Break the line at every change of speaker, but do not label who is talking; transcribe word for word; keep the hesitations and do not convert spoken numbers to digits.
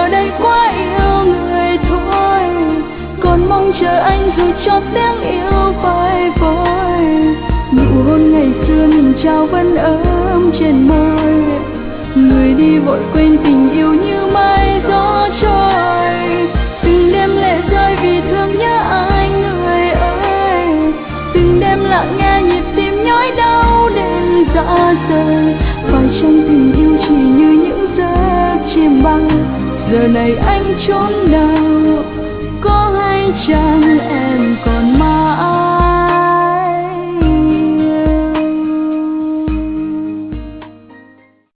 giờ đây quá yêu người thôi, còn mong chờ anh dù cho tiếng yêu phai phôi. Nụ hôn ngày xưa mình trao vẫn ấm trên môi, người đi vội quên tình yêu như mây gió trôi. Từng đêm lệ rơi vì thương nhớ anh người ơi, từng đêm lặng nghe nhịp tim nhói đau đến dạ rời. Phải chăng tình yêu chỉ như những giấc chim bay, giờ này anh trốn nào, có hay chăng em còn